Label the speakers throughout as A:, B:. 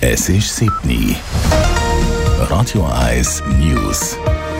A: Es ist 7 Uhr. Radio 1 News.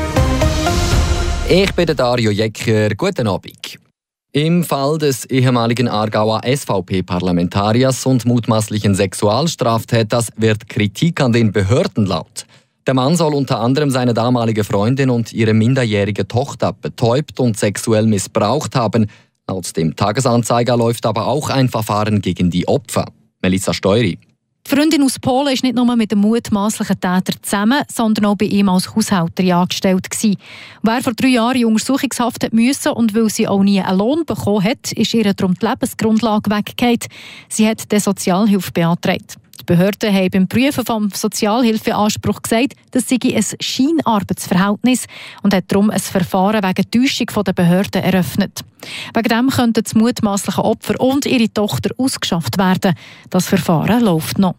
B: Ich bin Dario Jecker. Guten Abend. Im Fall des ehemaligen Aargauer SVP-Parlamentariers und mutmaßlichen Sexualstraftäters wird Kritik an den Behörden laut. Der Mann soll unter anderem seine damalige Freundin und ihre minderjährige Tochter betäubt und sexuell missbraucht haben. Laut dem Tagesanzeiger läuft aber auch ein Verfahren gegen die Opfer. Melissa Steury.
C: Die Freundin aus Polen ist nicht nur mit dem mutmaßlichen Täter zusammen, sondern auch bei ihm als Haushälterin angestellt gewesen. Wer vor 3 Jahren in Untersuchungshaft musste und weil sie auch nie einen Lohn bekommen hat, ist ihr darum die Lebensgrundlage weggefallen. Sie hat die Sozialhilfe beantragt. Die Behörden haben beim Prüfen vom Sozialhilfeanspruch gesagt, das sei ein Scheinarbeitsverhältnis und hat darum ein Verfahren wegen Täuschung der Behörden eröffnet. Wegen dem könnten das mutmaßliche Opfer und ihre Tochter ausgeschafft werden. Das Verfahren läuft noch.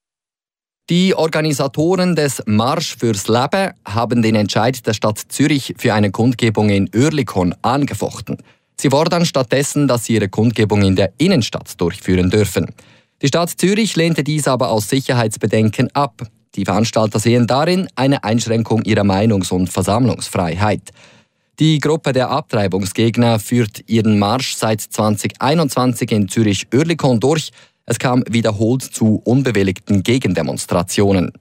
B: Die Organisatoren des Marsch fürs Leben haben den Entscheid der Stadt Zürich für eine Kundgebung in Oerlikon angefochten. Sie fordern stattdessen, dass sie ihre Kundgebung in der Innenstadt durchführen dürfen. Die Stadt Zürich lehnte dies aber aus Sicherheitsbedenken ab. Die Veranstalter sehen darin eine Einschränkung ihrer Meinungs- und Versammlungsfreiheit. Die Gruppe der Abtreibungsgegner führt ihren Marsch seit 2021 in Zürich-Oerlikon durch. Es kam wiederholt zu unbewilligten Gegendemonstrationen.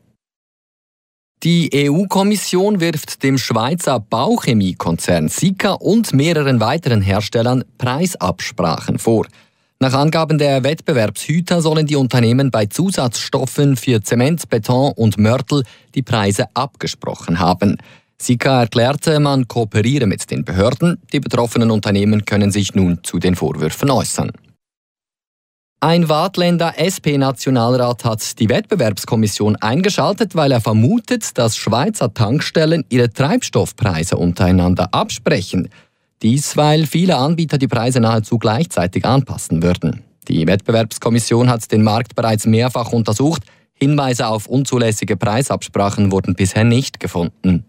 B: Die EU-Kommission wirft dem Schweizer Bauchemiekonzern Sika und mehreren weiteren Herstellern Preisabsprachen vor. Nach Angaben der Wettbewerbshüter sollen die Unternehmen bei Zusatzstoffen für Zement, Beton und Mörtel die Preise abgesprochen haben. Sika erklärte, man kooperiere mit den Behörden. Die betroffenen Unternehmen können sich nun zu den Vorwürfen äußern. Ein Waadtländer SP-Nationalrat hat die Wettbewerbskommission eingeschaltet, weil er vermutet, dass Schweizer Tankstellen ihre Treibstoffpreise untereinander absprechen. Dies, weil viele Anbieter die Preise nahezu gleichzeitig anpassen würden. Die Wettbewerbskommission hat den Markt bereits mehrfach untersucht. Hinweise auf unzulässige Preisabsprachen wurden bisher nicht gefunden.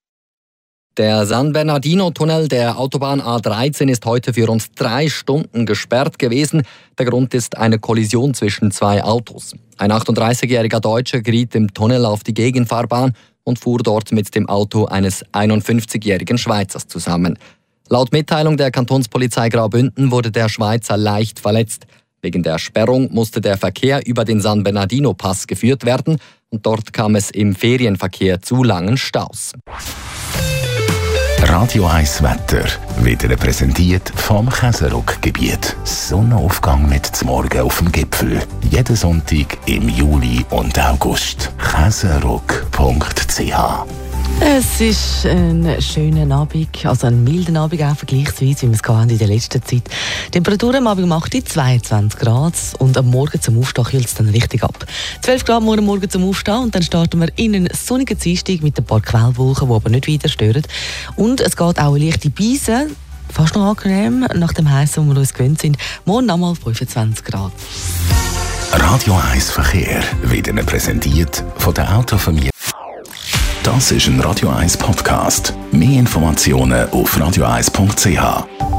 B: Der San Bernardino-Tunnel der Autobahn A13 ist heute für rund 3 Stunden gesperrt gewesen. Der Grund ist eine Kollision zwischen 2 Autos. Ein 38-jähriger Deutscher geriet im Tunnel auf die Gegenfahrbahn und fuhr dort mit dem Auto eines 51-jährigen Schweizers zusammen. Laut Mitteilung der Kantonspolizei Graubünden wurde der Schweizer leicht verletzt. Wegen der Sperrung musste der Verkehr über den San Bernardino-Pass geführt werden und dort kam es im Ferienverkehr zu langen Staus.
A: Radio 1 Wetter wird Ihnen präsentiert vom Käseruck-Gebiet. Sonnenaufgang mit zum Morgen auf dem Gipfel. Jeden Sonntag im Juli und August. Käseruck.ch.
D: Es ist ein schöner Abend, also ein milder Abend auch vergleichsweise, wie wir es in der letzten Zeit. Die Temperatur am Abend macht 22 Grad und am Morgen zum Aufstehen kühlt es dann richtig ab. 12 Grad morgen zum Aufstehen und dann starten wir in einen sonnigen Dienstag mit ein paar Quellwolken, die aber nicht weiter stören. Und es geht auch eine leichte Beise, fast noch angenehm, nach dem Heißen, wo wir uns gewöhnt sind. Morgen nochmal 25 Grad.
A: Radio 1 Verkehr wird Ihnen präsentiert von der Autofamilie. Das ist ein Radio 1 Podcast. Mehr Informationen auf radio1.ch.